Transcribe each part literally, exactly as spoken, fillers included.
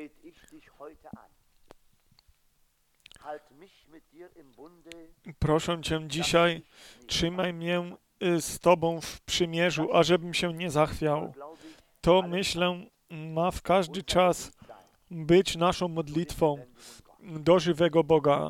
Proszę Cię dzisiaj, trzymaj mnie z Tobą w przymierzu, ażebym się nie zachwiał. To, myślę, ma w każdy czas być naszą modlitwą do żywego Boga.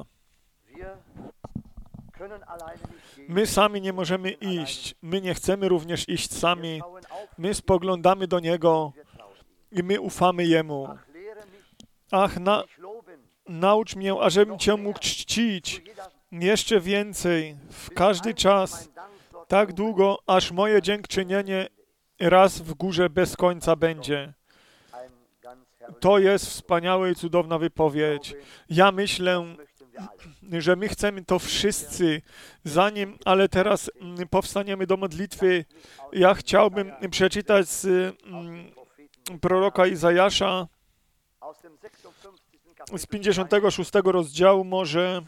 My sami nie możemy iść. My nie chcemy również iść sami. My spoglądamy do Niego i my ufamy Jemu. Ach, na, naucz mnie, ażebym Cię mógł czcić jeszcze więcej, w każdy czas, tak długo, aż moje dziękczynienie raz w górze bez końca będzie. To jest wspaniała i cudowna wypowiedź. Ja myślę, że my chcemy to wszyscy, zanim, ale teraz powstaniemy do modlitwy. Ja chciałbym przeczytać z proroka Izajasza z pięćdziesiątego szóstego rozdziału może.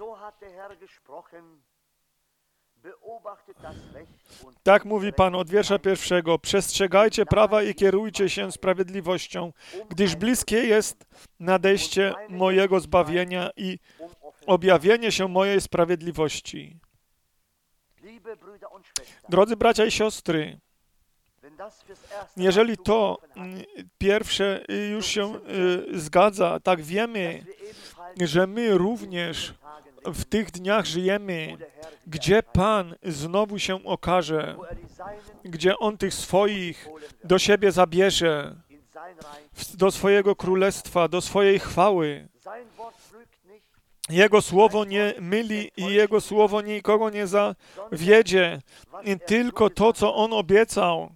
Tak mówi Pan od wiersza pierwszego. Przestrzegajcie prawa i kierujcie się sprawiedliwością, gdyż bliskie jest nadejście mojego zbawienia i objawienie się mojej sprawiedliwości. Drodzy bracia i siostry, jeżeli to pierwsze już się zgadza, tak wiemy, że my również w tych dniach żyjemy, gdzie Pan znowu się okaże, gdzie On tych swoich do siebie zabierze, do swojego królestwa, do swojej chwały. Jego słowo nie myli i Jego słowo nikogo nie zawiedzie. Tylko to, co On obiecał,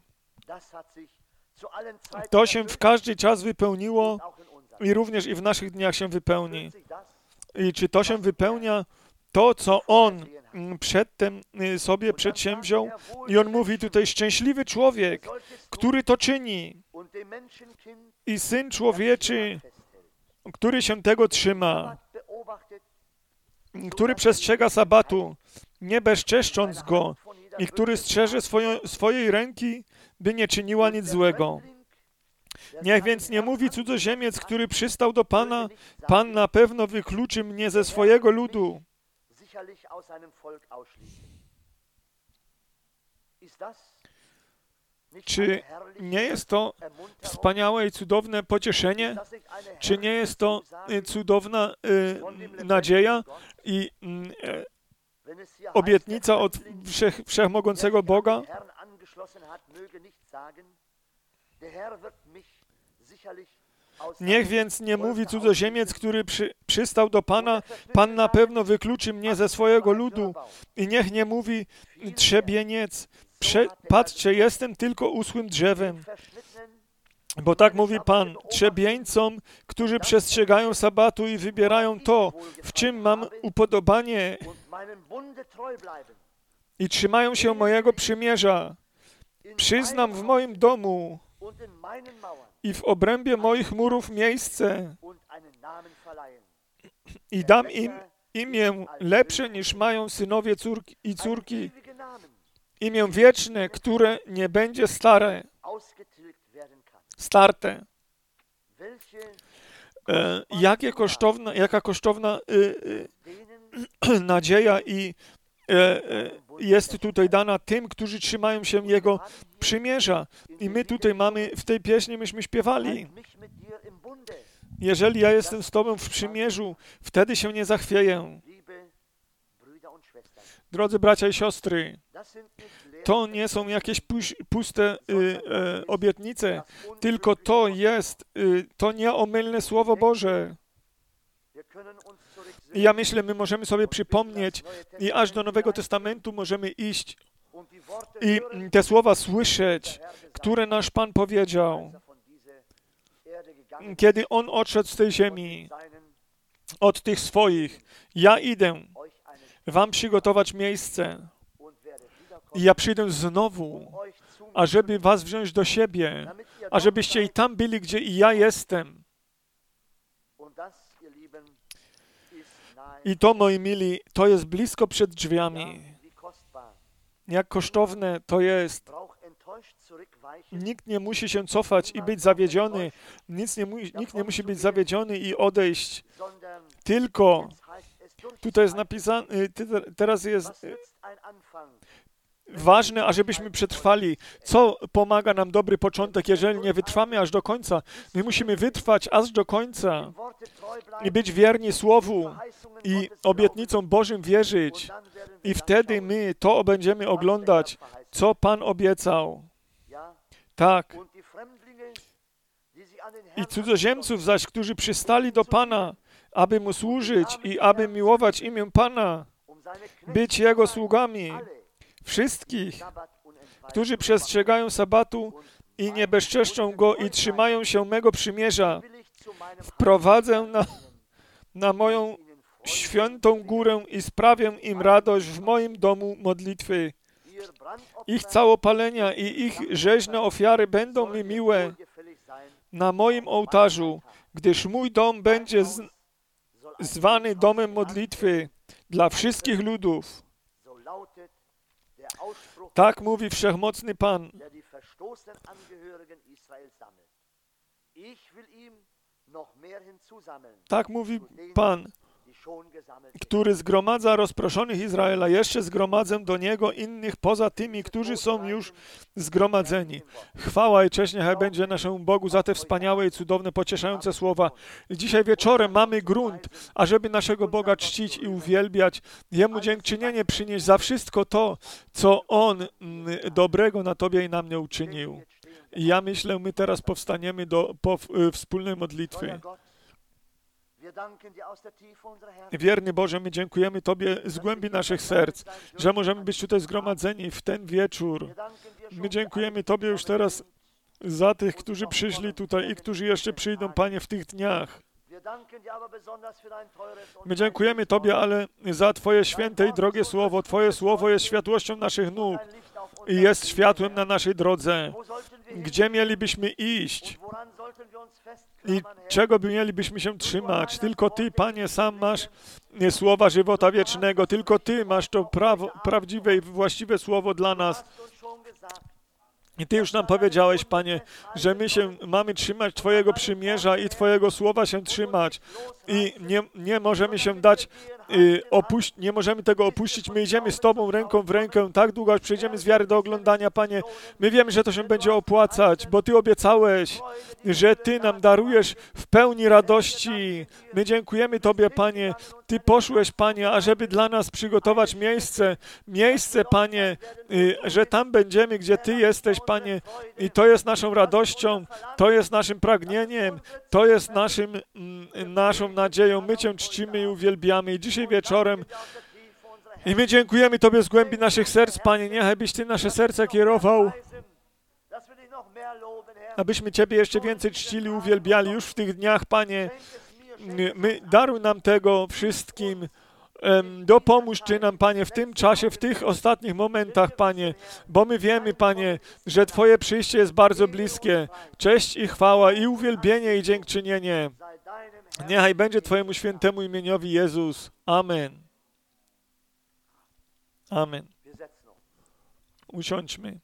to się w każdy czas wypełniło i również i w naszych dniach się wypełni. I czy to się wypełnia? To, co On przedtem sobie przedsięwziął. I On mówi tutaj, szczęśliwy człowiek, który to czyni. I Syn Człowieczy, który się tego trzyma, który przestrzega sabatu, nie bezczeszcząc go, i który strzeże swoją, swojej ręki, by nie czyniła nic złego. Niech więc nie mówi cudzoziemiec, który przystał do Pana, Pan na pewno wykluczy mnie ze swojego ludu. Czy nie jest to wspaniałe i cudowne pocieszenie? Czy nie jest to cudowna y, nadzieja i y, obietnica od wszech, wszechmogącego Boga? Niech więc nie mówi cudzoziemiec, który przy, przystał do Pana, Pan na pewno wykluczy mnie ze swojego ludu. I niech nie mówi trzebieniec, prze, patrzcie, jestem tylko uschłym drzewem. Bo tak mówi Pan, trzebieńcom, którzy przestrzegają sabatu i wybierają to, w czym mam upodobanie i trzymają się mojego przymierza. Przyznam w moim domu i w obrębie moich murów miejsce i dam im imię lepsze niż mają synowie córki i córki, imię wieczne, które nie będzie stare, starte. E, jakie kosztowna, jaka kosztowna y, y, nadzieja i e, e, jest tutaj dana tym, którzy trzymają się Jego przymierza. I my tutaj mamy, w tej pieśni myśmy śpiewali. Jeżeli ja jestem z Tobą w przymierzu, wtedy się nie zachwieję. Drodzy bracia i siostry, to nie są jakieś puste y, y, obietnice, tylko to jest y, to nieomylne Słowo Boże. I ja myślę, my możemy sobie przypomnieć i aż do Nowego Testamentu możemy iść i te słowa słyszeć, które nasz Pan powiedział, kiedy On odszedł z tej ziemi, od tych swoich. Ja idę wam przygotować miejsce i ja przyjdę znowu, ażeby was wziąć do siebie, ażebyście i tam byli, gdzie i ja jestem. I to, moi mili, to jest blisko przed drzwiami. Jak kosztowne to jest Nikt nie musi się cofać i być zawiedziony. Nic nie, nikt nie musi być zawiedziony i odejść. Tylko, tutaj jest napisane, teraz jest ważne, ażebyśmy przetrwali. Co pomaga nam dobry początek, jeżeli nie wytrwamy aż do końca? My musimy wytrwać aż do końca i być wierni Słowu i obietnicom Bożym wierzyć. I wtedy my to będziemy oglądać, co Pan obiecał. Tak. I cudzoziemców zaś, którzy przystali do Pana, aby Mu służyć i aby miłować imię Pana, być Jego sługami, wszystkich, którzy przestrzegają sabatu i nie bezczeszczą go i trzymają się mego przymierza, wprowadzę na, na moją świętą górę i sprawię im radość w moim domu modlitwy. Ich całopalenia i ich rzeźne ofiary będą mi miłe na moim ołtarzu, gdyż mój dom będzie z, zwany domem modlitwy dla wszystkich ludów. Tak mówi Wszechmocny Pan. Tak mówi Pan, który zgromadza rozproszonych Izraela. Jeszcze zgromadzę do Niego innych poza tymi, którzy są już zgromadzeni. Chwała i cześć niechaj będzie naszemu Bogu za te wspaniałe i cudowne, pocieszające słowa. Dzisiaj wieczorem mamy grunt, ażeby naszego Boga czcić i uwielbiać, Jemu dziękczynienie przynieść za wszystko to, co On dobrego na Tobie i na mnie uczynił. I ja myślę, my teraz powstaniemy do po, wspólnej modlitwy. Wierny Boże, my dziękujemy Tobie z głębi naszych serc, że możemy być tutaj zgromadzeni w ten wieczór. My dziękujemy Tobie już teraz za tych, którzy przyszli tutaj i którzy jeszcze przyjdą, Panie, w tych dniach. My dziękujemy Tobie, ale za Twoje święte i drogie słowo. Twoje słowo jest światłością naszych nóg i jest światłem na naszej drodze. Gdzie mielibyśmy iść? I czego by mielibyśmy się trzymać? Tylko Ty, Panie, sam masz słowa żywota wiecznego. Tylko Ty masz to prawo, prawdziwe i właściwe słowo dla nas. I Ty już nam powiedziałeś, Panie, że my się mamy trzymać Twojego przymierza i Twojego słowa się trzymać. I nie, nie możemy się dać, y, opuść, nie możemy tego opuścić. My idziemy z Tobą ręką w rękę, tak długo, aż przejdziemy z wiary do oglądania, Panie. My wiemy, że to się będzie opłacać, bo Ty obiecałeś, że Ty nam darujesz w pełni radości. My dziękujemy Tobie, Panie. Ty poszłeś, Panie, ażeby dla nas przygotować miejsce, miejsce, Panie, y, że tam będziemy, gdzie Ty jesteś, Panie, i to jest naszą radością, to jest naszym pragnieniem, to jest naszym, mm, naszą nadzieją. My Cię czcimy i uwielbiamy. I dzisiaj wieczorem i my dziękujemy Tobie z głębi naszych serc, Panie. Niechaj byś Ty nasze serce kierował, abyśmy Ciebie jeszcze więcej czcili, uwielbiali już w tych dniach, Panie. My, daruj nam tego wszystkim. Dopomóż Ty nam, Panie, w tym czasie, w tych ostatnich momentach, Panie, bo my wiemy, Panie, że Twoje przyjście jest bardzo bliskie. Cześć i chwała, i uwielbienie, i dziękczynienie. Niechaj będzie Twojemu świętemu imieniowi Jezus. Amen. Amen. Usiądźmy.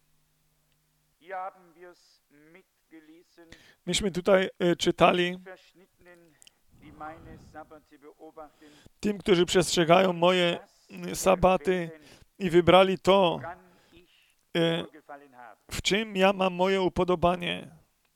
Myśmy tutaj y, czytali tym, którzy przestrzegają moje sabaty i wybrali to, y, w czym ja mam moje upodobanie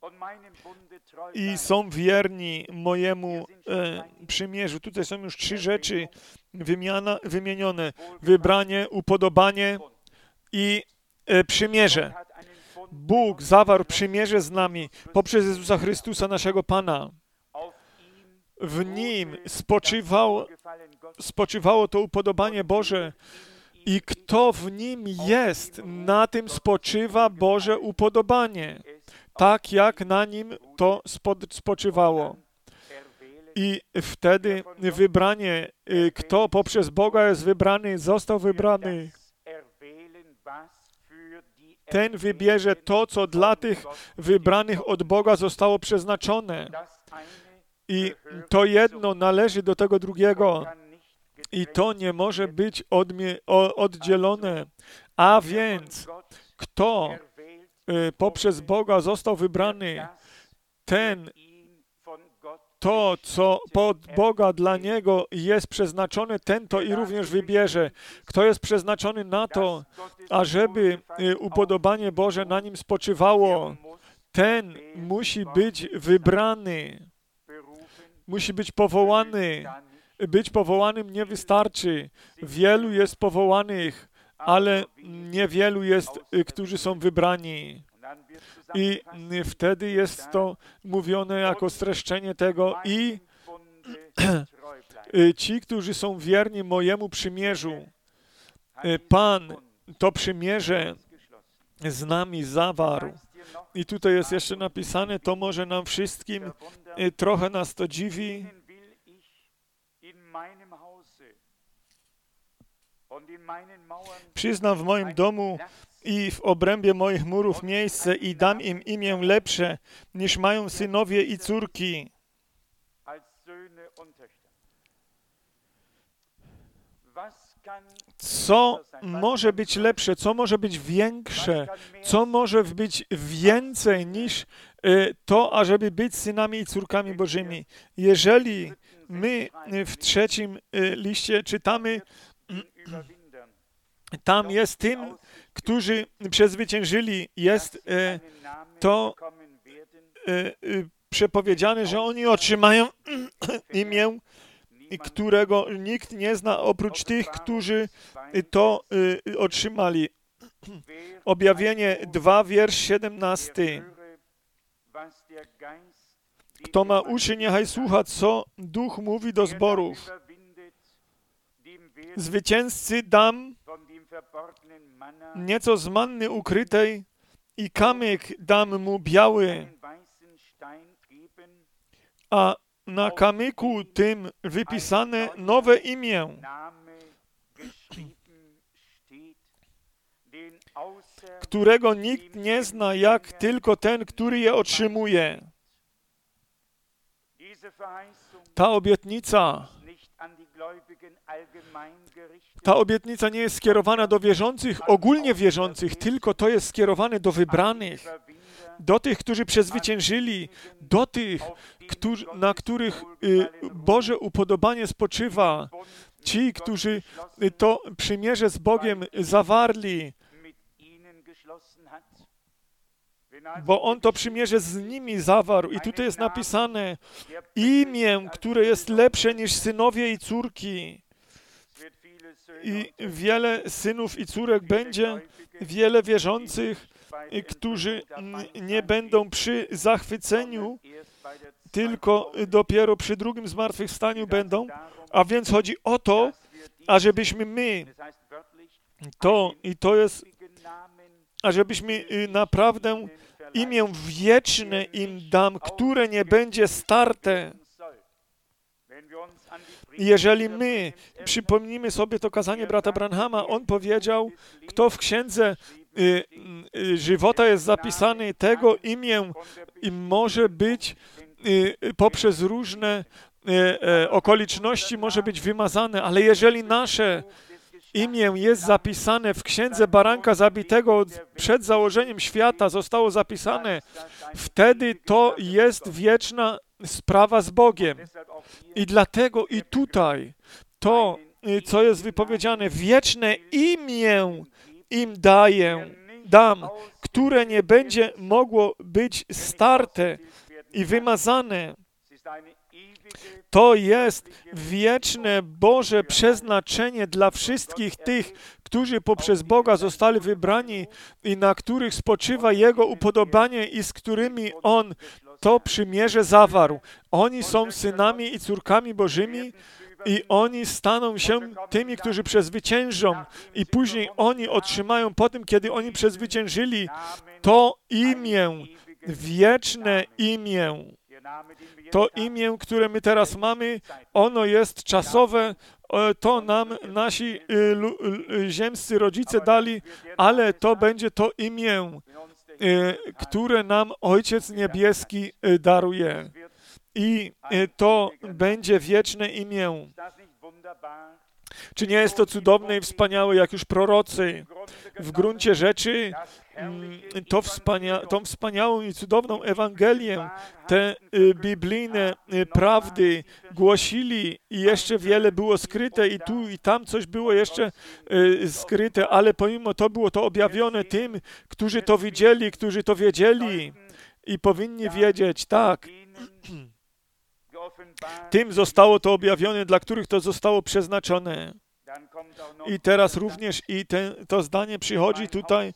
i są wierni mojemu y, przymierzu. Tutaj są już trzy rzeczy wymiana, wymienione. Wybranie, upodobanie i y, przymierze. Bóg zawarł przymierze z nami poprzez Jezusa Chrystusa, naszego Pana. W Nim spoczywał, spoczywało to upodobanie Boże i kto w Nim jest, na tym spoczywa Boże upodobanie, tak jak na Nim to spoczywało. I wtedy wybranie, kto poprzez Boga jest wybrany, został wybrany. Ten wybierze to, co dla tych wybranych od Boga zostało przeznaczone. I to jedno należy do tego drugiego. I to nie może być odmie- oddzielone. A więc, kto poprzez Boga został wybrany, ten, to, co pod Boga dla niego jest przeznaczone, ten to i również wybierze. Kto jest przeznaczony na to, ażeby upodobanie Boże na nim spoczywało, ten musi być wybrany, musi być powołany. Być powołanym nie wystarczy. Wielu jest powołanych, ale niewielu jest, którzy są wybrani. I wtedy jest to mówione jako streszczenie tego i ci, którzy są wierni mojemu przymierzu. Pan to przymierze z nami zawarł. I tutaj jest jeszcze napisane, to może nam wszystkim, trochę nas to dziwi. Przyznam w moim domu i w obrębie moich murów miejsce i dam im imię lepsze, niż mają synowie i córki. Co może być lepsze, co może być większe, co może być więcej niż to, ażeby być synami i córkami Bożymi. Jeżeli my w trzecim liście czytamy, tam jest tym, którzy przezwyciężyli, jest to przepowiedziane, że oni otrzymają imię, którego nikt nie zna oprócz tych, którzy to otrzymali. Objawienie dwa, wiersz siedemnasty. Kto ma uszy, niechaj słucha, co Duch mówi do zborów. Zwycięzcy dam nieco z manny ukrytej i kamyk dam mu biały, a na kamyku tym wypisane nowe imię, którego nikt nie zna, jak tylko ten, który je otrzymuje. Ta obietnica, ta obietnica nie jest skierowana do wierzących, ogólnie wierzących, tylko to jest skierowane do wybranych, do tych, którzy przezwyciężyli, do tych, którzy, na których y, Boże upodobanie spoczywa, ci, którzy y, to przymierze z Bogiem zawarli, bo On to przymierze z nimi zawarł. I tutaj jest napisane imię, które jest lepsze niż synowie i córki. I wiele synów i córek będzie, wiele wierzących, którzy nie będą przy zachwyceniu, tylko dopiero przy drugim zmartwychwstaniu będą. A więc chodzi o to, ażebyśmy my to, i to jest, ażebyśmy naprawdę imię wieczne im dam, które nie będzie starte. Jeżeli my przypomnimy sobie to kazanie brata Branhama, on powiedział, kto w księdze y, y, żywota jest zapisany, tego imię i może być y, poprzez różne y, y, okoliczności może być wymazane, ale jeżeli nasze imię jest zapisane w księdze baranka zabitego przed założeniem świata, zostało zapisane, wtedy to jest wieczna sprawa z Bogiem. I dlatego i tutaj to, co jest wypowiedziane, wieczne imię im daję, dam, które nie będzie mogło być starte i wymazane. To jest wieczne Boże przeznaczenie dla wszystkich tych, którzy poprzez Boga zostali wybrani i na których spoczywa Jego upodobanie i z którymi On to przymierze zawarł. Oni są synami i córkami Bożymi i oni staną się tymi, którzy przezwyciężą i później oni otrzymają po tym, kiedy oni przezwyciężyli to imię, wieczne imię. To imię, które my teraz mamy, ono jest czasowe, to nam nasi ziemscy rodzice dali, ale to będzie to imię, które nam Ojciec Niebieski daruje. I to będzie wieczne imię. Czy nie jest to cudowne i wspaniałe, jak już prorocy? W gruncie rzeczy to wspania tą wspaniałą i cudowną Ewangelię, te y, biblijne y, prawdy głosili i jeszcze wiele było skryte i tu i tam coś było jeszcze y, skryte, ale pomimo to było to objawione tym, którzy to widzieli, którzy to wiedzieli i powinni wiedzieć, tak. Tym zostało to objawione, dla których to zostało przeznaczone. I teraz również i ten, to zdanie przychodzi tutaj,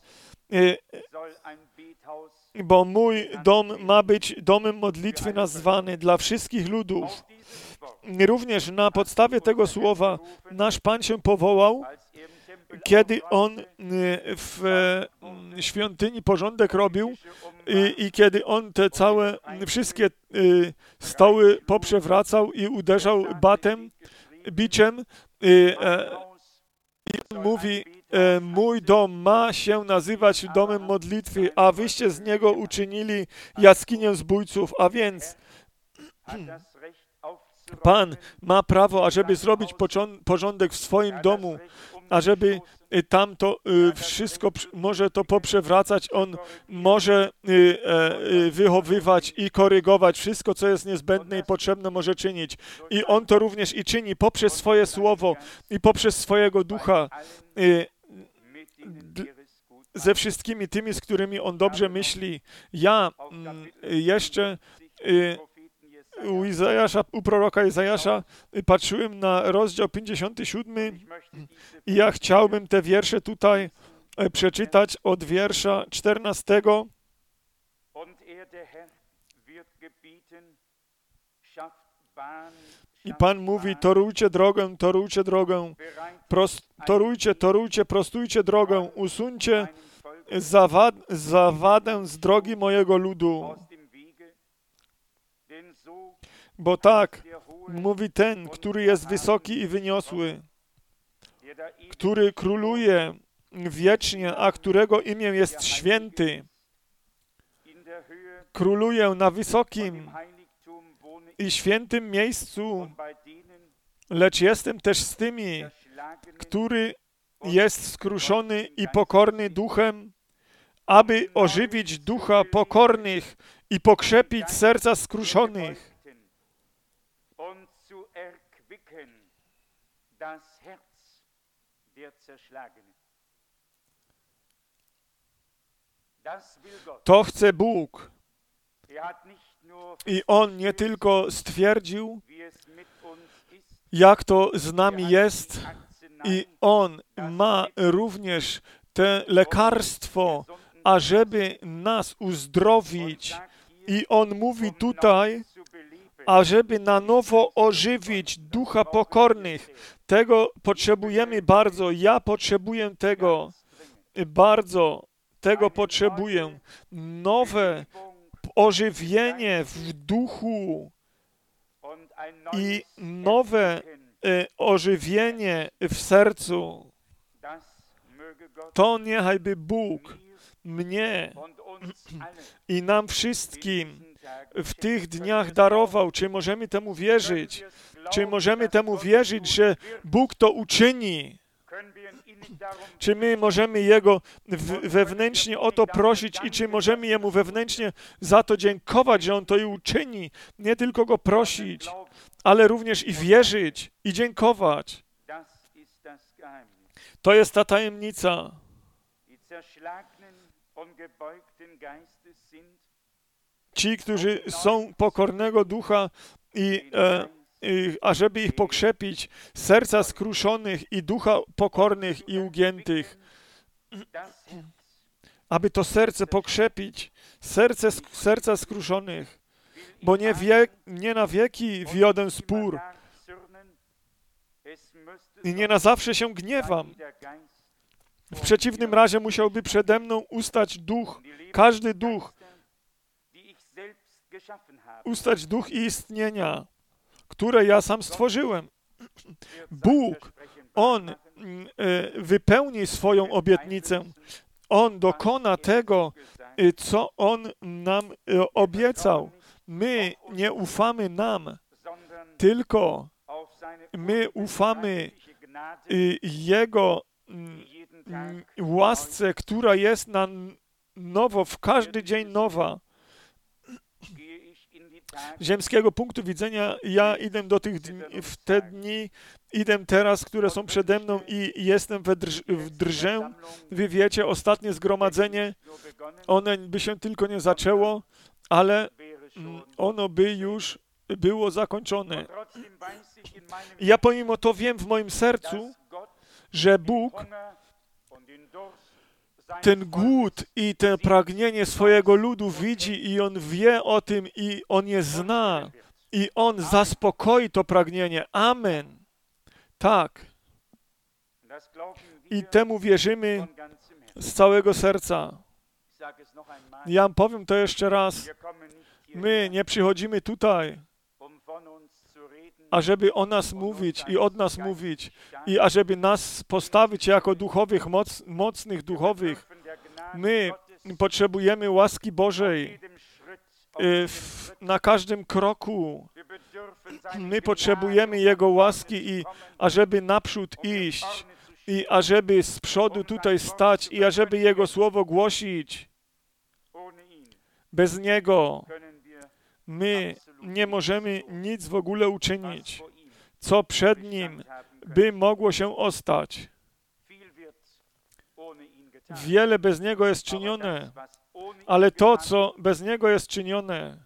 bo mój dom ma być domem modlitwy nazwany dla wszystkich ludów. Również na podstawie tego słowa nasz Pan się powołał, kiedy On w świątyni porządek robił i, i kiedy On te całe, wszystkie stoły poprzewracał i uderzał batem, biciem, i, i mówi, mój dom ma się nazywać domem modlitwy, a wyście z niego uczynili jaskinię zbójców, a więc Pan ma prawo, ażeby zrobić porządek w swoim domu, ażeby tam to wszystko może to poprzewracać, On może wychowywać i korygować wszystko, co jest niezbędne i potrzebne może czynić. I On to również i czyni poprzez swoje słowo i poprzez swojego ducha ze wszystkimi tymi, z którymi On dobrze myśli. Ja jeszcze u Izajasza, u proroka Izajasza patrzyłem na rozdział pięćdziesiąty siódmy i ja chciałbym te wiersze tutaj przeczytać od wiersza czternastego. I Pan mówi, torujcie drogę, torujcie drogę, prost, torujcie, torujcie, prostujcie drogę, usuńcie zawad, zawadę z drogi mojego ludu. Bo tak mówi ten, który jest wysoki i wyniosły, który króluje wiecznie, a którego imię jest święty. Króluje na wysokim i świętym miejscu, lecz jestem też z tymi, który jest skruszony i pokorny duchem, aby ożywić ducha pokornych i pokrzepić serca skruszonych. To chce Bóg. I On nie tylko stwierdził, jak to z nami jest, i On ma również te lekarstwo, ażeby nas uzdrowić. I On mówi tutaj, ażeby na nowo ożywić ducha pokornych. Tego potrzebujemy bardzo. Ja potrzebuję tego. Bardzo tego potrzebuję. Nowe ożywienie w duchu i nowe ożywienie w sercu. To niechajby Bóg mnie i nam wszystkim w tych dniach darował. Czy możemy temu wierzyć? Czy możemy temu wierzyć, że Bóg to uczyni? Czy my możemy Jego wewnętrznie o to prosić i czy możemy Jemu wewnętrznie za to dziękować, że On to i uczyni? Nie tylko Go prosić, ale również i wierzyć i dziękować. To jest ta tajemnica. Ci, którzy są pokornego ducha i, e, i ażeby ich pokrzepić, serca skruszonych i ducha pokornych i ugiętych, aby to serce pokrzepić, serce, serca skruszonych, bo nie, wie, nie na wieki wiodę spór i nie na zawsze się gniewam. W przeciwnym razie musiałby przede mną ustać duch, każdy duch, ustać duch i istnienia, które ja sam stworzyłem. Bóg, On wypełni swoją obietnicę. On dokona tego, co On nam obiecał. My nie ufamy nam, tylko my ufamy y, Jego y, łasce, która jest na nowo, w każdy dzień nowa. Z ziemskiego punktu widzenia ja idę do tych dni, w te dni, idę teraz, które są przede mną i jestem we drż, w drżę. Wy wiecie, ostatnie zgromadzenie, one by się tylko nie zaczęło, ale ono by już było zakończone. I ja pomimo to wiem w moim sercu, że Bóg ten głód i to pragnienie swojego ludu widzi i On wie o tym i On je zna i On zaspokoi to pragnienie. Amen. Tak. I temu wierzymy z całego serca. Ja powiem to jeszcze raz. My nie przychodzimy tutaj, ażeby o nas mówić i od nas mówić i ażeby nas postawić jako duchowych, moc, mocnych duchowych. My potrzebujemy łaski Bożej w, na każdym kroku. My potrzebujemy Jego łaski i ażeby naprzód iść i ażeby z przodu tutaj stać i ażeby Jego słowo głosić. Bez Niego my nie możemy nic w ogóle uczynić, co przed Nim by mogło się ostać. Wiele bez Niego jest czynione, ale to, co bez Niego jest czynione,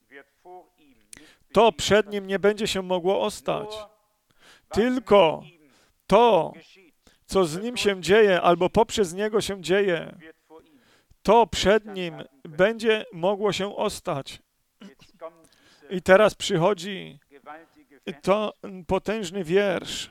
to przed Nim nie będzie się mogło ostać. Tylko to, co z Nim się dzieje, albo poprzez Niego się dzieje, to przed Nim będzie mogło się ostać. I teraz przychodzi to potężny wiersz.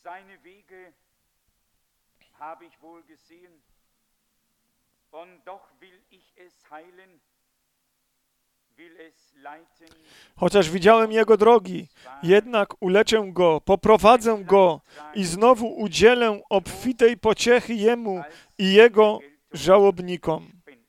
Chociaż widziałem Jego drogi, jednak uleczę Go, poprowadzę Go i znowu udzielę obfitej pociechy Jemu i Jego żałobnikom.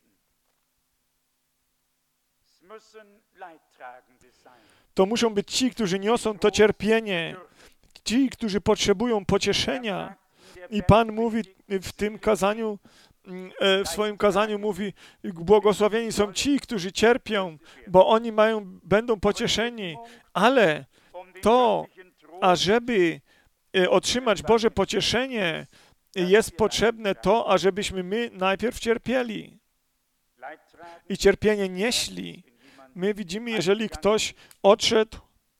To muszą być ci, którzy niosą to cierpienie, ci, którzy potrzebują pocieszenia. I Pan mówi w tym kazaniu, w swoim kazaniu mówi, błogosławieni są ci, którzy cierpią, bo oni mają, będą pocieszeni. Ale to, ażeby otrzymać Boże pocieszenie, jest potrzebne to, ażebyśmy my najpierw cierpieli i cierpienie nieśli. My widzimy, jeżeli ktoś odszedł,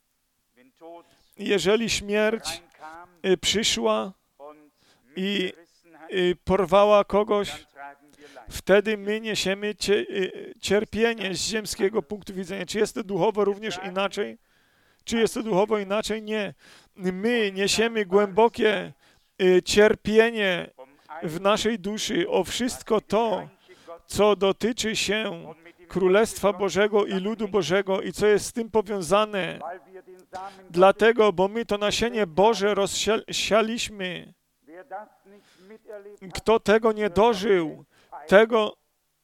jeżeli śmierć przyszła i porwała kogoś, wtedy my niesiemy cierpienie z ziemskiego punktu widzenia. Czy jest to duchowo również inaczej? Czy jest to duchowo inaczej? Nie. My niesiemy głębokie cierpienie w naszej duszy o wszystko to, co dotyczy się Królestwa Bożego i ludu Bożego i co jest z tym powiązane. Dlatego, bo my to nasienie Boże rozsialiśmy. Kto tego nie dożył, tego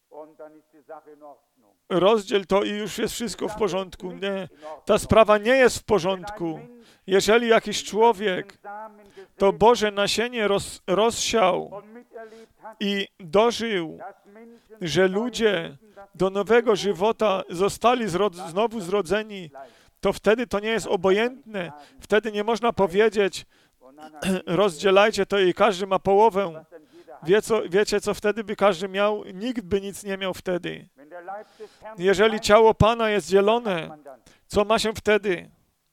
rozdziel to i już jest wszystko w porządku. Nie, ta sprawa nie jest w porządku. Jeżeli jakiś człowiek to Boże nasienie roz, rozsiał i dożył, że ludzie do nowego żywota zostali zro, znowu zrodzeni, to wtedy to nie jest obojętne. Wtedy nie można powiedzieć, rozdzielajcie to i każdy ma połowę. Wie co, wiecie, co wtedy by każdy miał? Nikt by nic nie miał wtedy. Jeżeli ciało Pana jest dzielone, co ma się wtedy?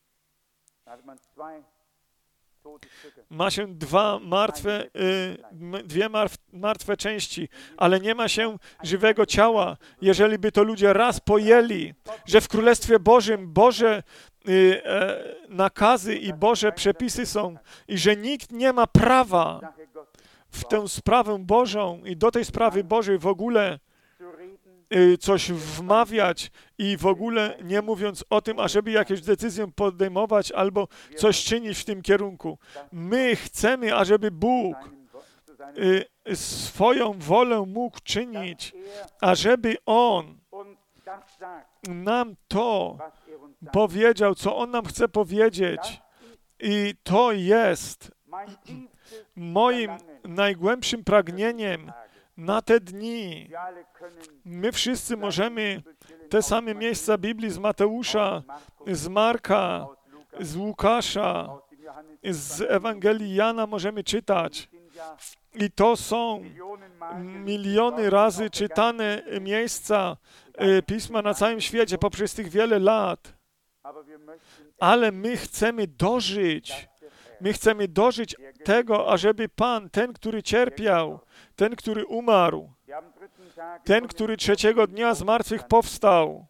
Ma się dwa martwe, y, dwie martwe części, ale nie ma się żywego ciała. Jeżeli by to ludzie raz pojęli, że w Królestwie Bożym Boże y, e, nakazy i Boże przepisy są i że nikt nie ma prawa w tę sprawę Bożą i do tej sprawy Bożej w ogóle y, coś wmawiać i w ogóle nie mówiąc o tym, ażeby jakieś decyzję podejmować albo coś czynić w tym kierunku. My chcemy, ażeby Bóg y, swoją wolę mógł czynić, ażeby On nam to powiedział, co On nam chce powiedzieć. I to jest Moim najgłębszym pragnieniem na te dni, my wszyscy możemy te same miejsca Biblii z Mateusza, z Marka, z Łukasza, z Ewangelii Jana możemy czytać. I to są miliony razy czytane miejsca Pisma na całym świecie poprzez tych wiele lat. Ale my chcemy dożyć, my chcemy dożyć tego, ażeby Pan, ten, który cierpiał, ten, który umarł, ten, który trzeciego dnia z martwych powstał,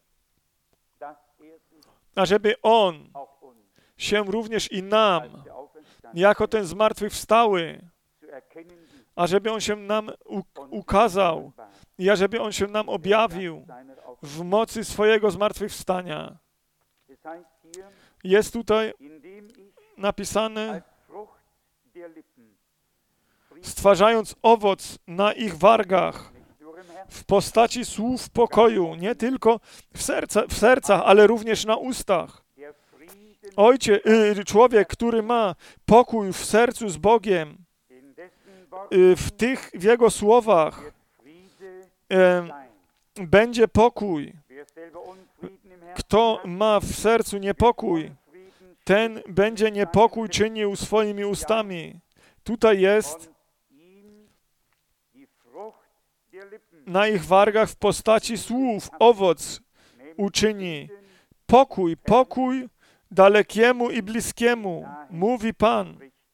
ażeby On się również i nam, jako ten zmartwychwstały, ażeby On się nam ukazał i ażeby On się nam objawił w mocy swojego zmartwychwstania. Jest tutaj napisane, stwarzając owoc na ich wargach w postaci słów pokoju, nie tylko w, serca, w sercach, ale również na ustach. Ojciec, człowiek, który ma pokój w sercu z Bogiem, w tych, w Jego słowach będzie pokój. Kto ma w sercu niepokój, ten będzie niepokój czynił swoimi ustami. Tutaj jest na ich wargach w postaci słów owoc uczyni. Pokój, pokój dalekiemu i bliskiemu, mówi Pan.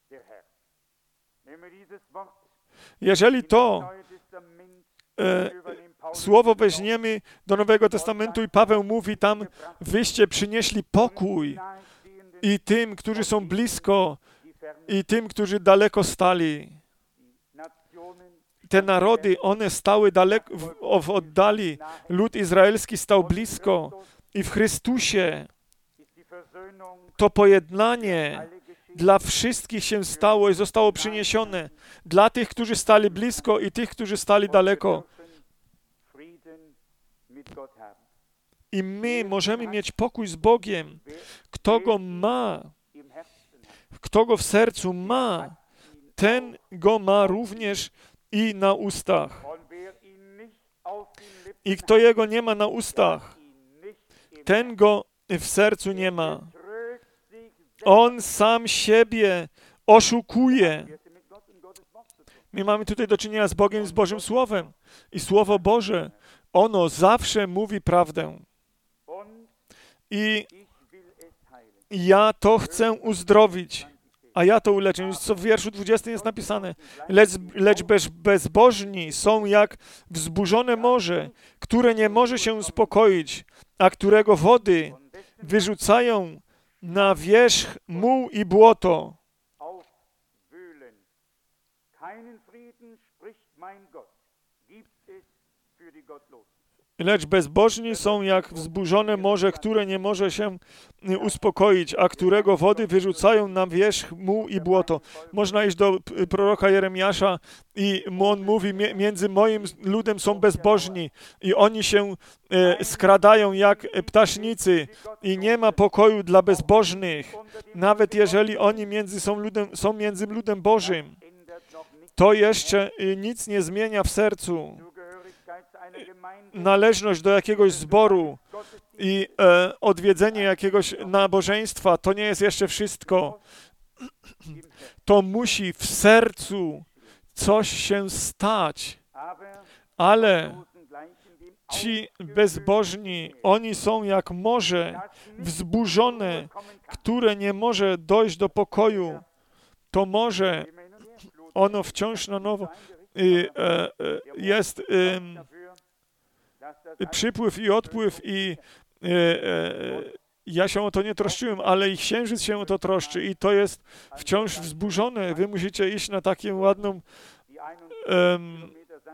Jeżeli to e, słowo weźmiemy do Nowego Testamentu i Paweł mówi tam, wyście przynieśli pokój i tym, którzy są blisko, i tym, którzy daleko stali. Te narody, one stały daleko, w, w oddali. Lud izraelski stał blisko i w Chrystusie to pojednanie dla wszystkich się stało i zostało przyniesione. Dla tych, którzy stali blisko i tych, którzy stali daleko. I my możemy mieć pokój z Bogiem. Kto go ma, kto go w sercu ma, ten go ma również i na ustach. I kto jego nie ma na ustach, ten go w sercu nie ma. On sam siebie oszukuje. My mamy tutaj do czynienia z Bogiem, z Bożym Słowem. I Słowo Boże, ono zawsze mówi prawdę. I ja to chcę uzdrowić, a ja to uleczę. Co w wierszu dwudziestym jest napisane. Lecz, lecz bez, bezbożni są jak wzburzone morze, które nie może się uspokoić, a którego wody wyrzucają na wierzch muł i błoto. Lecz bezbożni są jak wzburzone morze, które nie może się uspokoić, a którego wody wyrzucają na wierzch muł i błoto. Można iść do proroka Jeremiasza i on mówi, między moim ludem są bezbożni i oni się e, skradają jak ptasznicy i nie ma pokoju dla bezbożnych, nawet jeżeli oni między są, ludem, są między ludem Bożym. To jeszcze nic nie zmienia w sercu. Należność do jakiegoś zboru i e, odwiedzenie jakiegoś nabożeństwa, to nie jest jeszcze wszystko. To musi w sercu coś się stać. Ale ci bezbożni, oni są jak morze wzburzone, które nie może dojść do pokoju. To morze, ono wciąż na nowo y, e, jest y, przypływ i odpływ i e, e, ja się o to nie troszczyłem, ale i księżyc się o to troszczy i to jest wciąż wzburzone. Wy musicie iść na taką ładną um,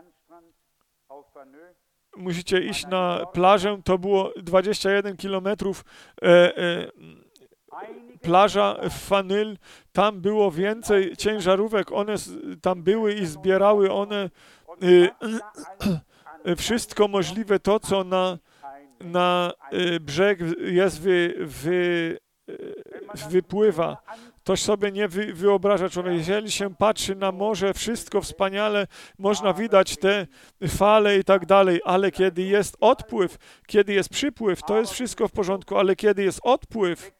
musicie iść na plażę, to było dwadzieścia jeden kilometrów e, e, plaża w Fanyl, tam było więcej ciężarówek, one tam były i zbierały one e, wszystko możliwe, to co na, na brzeg jest wy, wy, wypływa. To Ktoś sobie nie wy, wyobraża, człowiek, jeżeli się patrzy na morze, wszystko wspaniale, można widać te fale i tak dalej, ale kiedy jest odpływ, kiedy jest przypływ, to jest wszystko w porządku, ale kiedy jest odpływ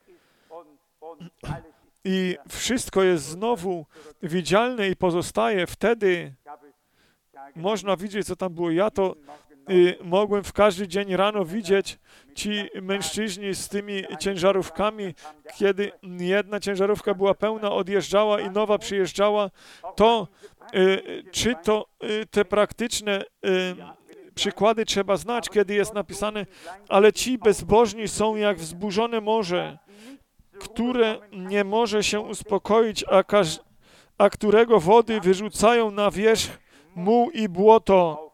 i wszystko jest znowu widzialne i pozostaje, wtedy można widzieć, co tam było. Ja to y, mogłem w każdy dzień rano widzieć ci mężczyźni z tymi ciężarówkami, kiedy jedna ciężarówka była pełna, odjeżdżała i nowa przyjeżdżała, to y, czy to y, te praktyczne y, przykłady trzeba znać, kiedy jest napisane, ale ci bezbożni są jak wzburzone morze, które nie może się uspokoić, a, każ, a którego wody wyrzucają na wierzch muł i błoto.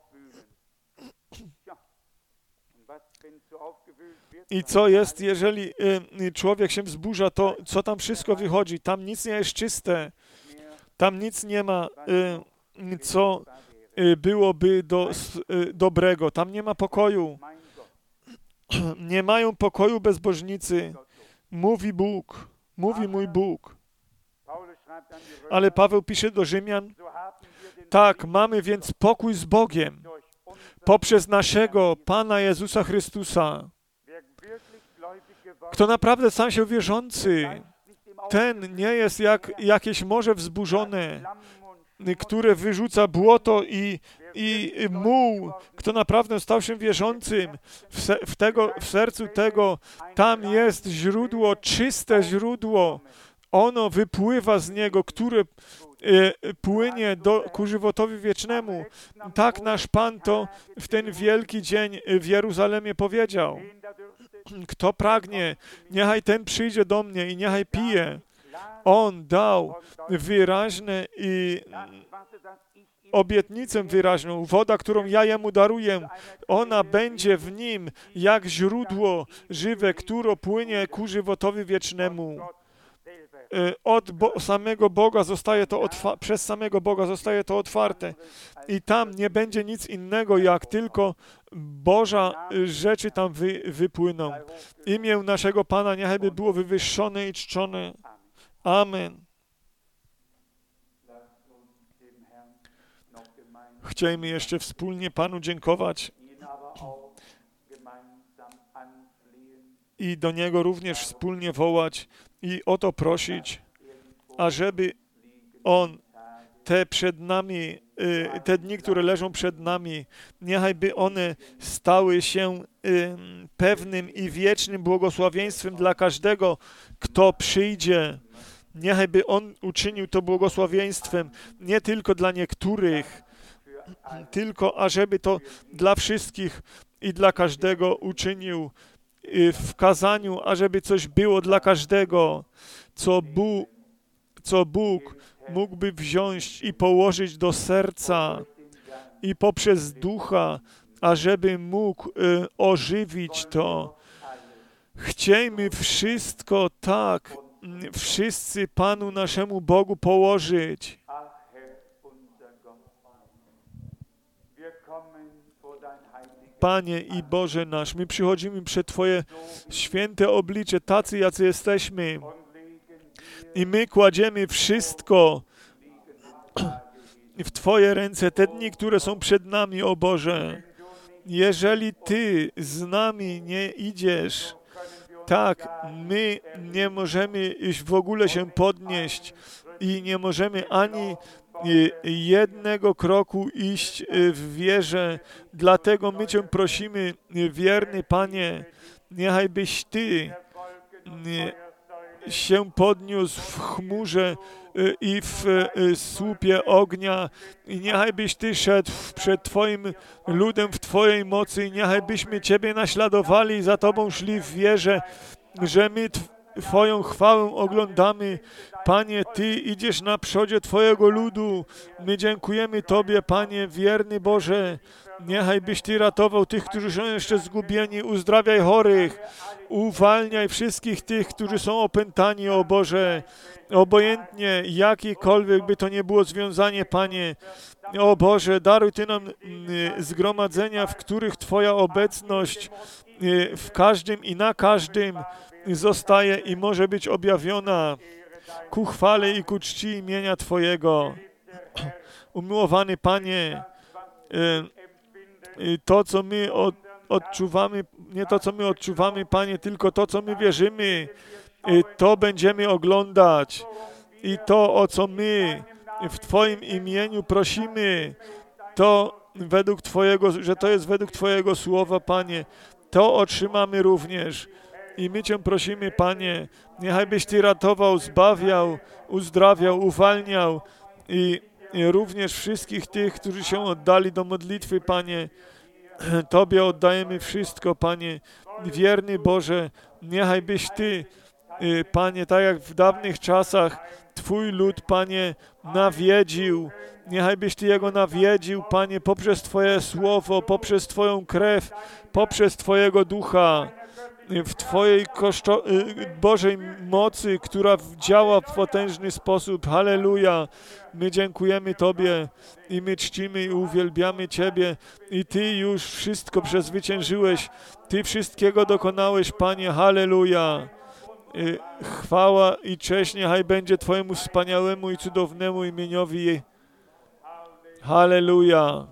I co jest, jeżeli y, człowiek się wzburza, to co tam wszystko wychodzi? Tam nic nie jest czyste. Tam nic nie ma, y, co y, byłoby do, y, dobrego. Tam nie ma pokoju. Nie mają pokoju bezbożnicy. Mówi Bóg. Mówi mój Bóg. Ale Paweł pisze do Rzymian, tak, mamy więc pokój z Bogiem poprzez naszego Pana Jezusa Chrystusa. Kto naprawdę sam się wierzący, ten nie jest jak jakieś morze wzburzone, które wyrzuca błoto i, i muł. Kto naprawdę stał się wierzącym, w, se, w, tego, w sercu tego, tam jest źródło, czyste źródło. Ono wypływa z niego, które e, płynie do, ku żywotowi wiecznemu. Tak nasz Pan to w ten wielki dzień w Jeruzalemie powiedział. Kto pragnie, niechaj ten przyjdzie do mnie i niechaj pije. On dał wyraźne i obietnicę wyraźną. Woda, którą ja jemu daruję, ona będzie w nim jak źródło żywe, które płynie ku żywotowi wiecznemu. Od bo samego Boga zostaje to otwa- przez samego Boga zostaje to otwarte. I tam nie będzie nic innego, jak tylko Boża rzeczy tam wy, wypłyną. Imię naszego Pana niechaj by było wywyższone i czczone. Amen. Chcielibyśmy jeszcze wspólnie Panu dziękować i do Niego również wspólnie wołać i o to prosić, ażeby On te przed nami, te dni, które leżą przed nami, niechaj by one stały się pewnym i wiecznym błogosławieństwem dla każdego, kto przyjdzie. Niechaj by On uczynił to błogosławieństwem nie tylko dla niektórych, tylko ażeby to dla wszystkich i dla każdego uczynił w kazaniu, ażeby coś było dla każdego, co Bóg, co Bóg mógłby wziąć i położyć do serca i poprzez ducha, ażeby mógł y, ożywić to. Chciejmy wszystko tak, wszyscy Panu naszemu Bogu położyć. Panie i Boże nasz, my przychodzimy przed Twoje święte oblicze, tacy jacy jesteśmy. I my kładziemy wszystko w Twoje ręce, te dni, które są przed nami, o Boże. Jeżeli Ty z nami nie idziesz, tak, my nie możemy już w ogóle się podnieść i nie możemy ani jednego kroku iść w wierze. Dlatego my Cię prosimy, wierny Panie, niechaj byś Ty się podniósł w chmurze i w słupie ognia i niechaj byś Ty szedł przed Twoim ludem w Twojej mocy i niechaj byśmy Ciebie naśladowali i za Tobą szli w wierze, że my Twoją chwałę oglądamy. Panie, Ty idziesz na przodzie Twojego ludu. My dziękujemy Tobie, Panie, wierny Boże. Niechaj byś Ty ratował tych, którzy są jeszcze zgubieni. Uzdrawiaj chorych. Uwalniaj wszystkich tych, którzy są opętani, o Boże. Obojętnie, jakiekolwiek by to nie było związanie, Panie. O Boże, daruj Ty nam zgromadzenia, w których Twoja obecność w każdym i na każdym zostaje i może być objawiona. ku chwale i ku czci imienia Twojego. Umiłowany Panie, to, co my od, odczuwamy, nie to, co my odczuwamy, Panie, tylko to, co my wierzymy, to będziemy oglądać. I to, o co my w Twoim imieniu prosimy, to według Twojego, że to jest według Twojego słowa, Panie, to otrzymamy również. I my Cię prosimy, Panie, niechaj byś Ty ratował, zbawiał, uzdrawiał, uwalniał i, i również wszystkich tych, którzy się oddali do modlitwy, Panie. Tobie oddajemy wszystko, Panie. Wierny Boże, niechaj byś Ty, Panie, tak jak w dawnych czasach, Twój lud, Panie, nawiedził. Niechaj byś Ty jego nawiedził, Panie, poprzez Twoje słowo, poprzez Twoją krew, poprzez Twojego ducha, w Twojej koszto- Bożej mocy, która działa w potężny sposób. Halleluja! My dziękujemy Tobie i my czcimy i uwielbiamy Ciebie i Ty już wszystko przezwyciężyłeś. Ty wszystkiego dokonałeś, Panie. Halleluja! Chwała i cześć niechaj będzie Twojemu wspaniałemu i cudownemu imieniowi. Halleluja!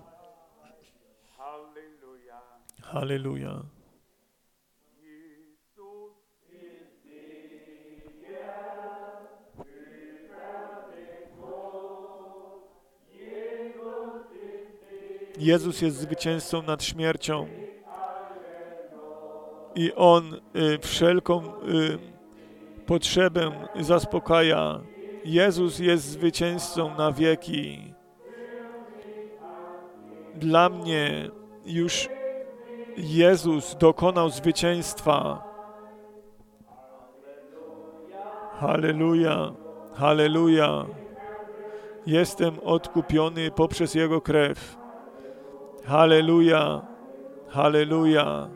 Halleluja! Jezus jest zwycięzcą nad śmiercią i On y, wszelką y, potrzebę zaspokaja. Jezus jest zwycięzcą na wieki. Dla mnie już Jezus dokonał zwycięstwa. Halleluja, halleluja. Jestem odkupiony poprzez Jego krew. Halleluja, halleluja.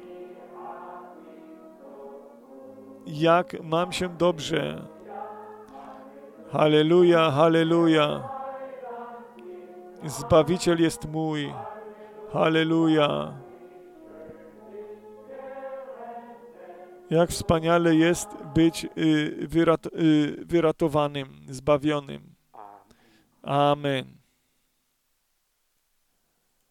Jak mam się dobrze. Halleluja, halleluja. Zbawiciel jest mój. Halleluja. Jak wspaniale jest być y, wyrat, y, wyratowanym, zbawionym. Amen.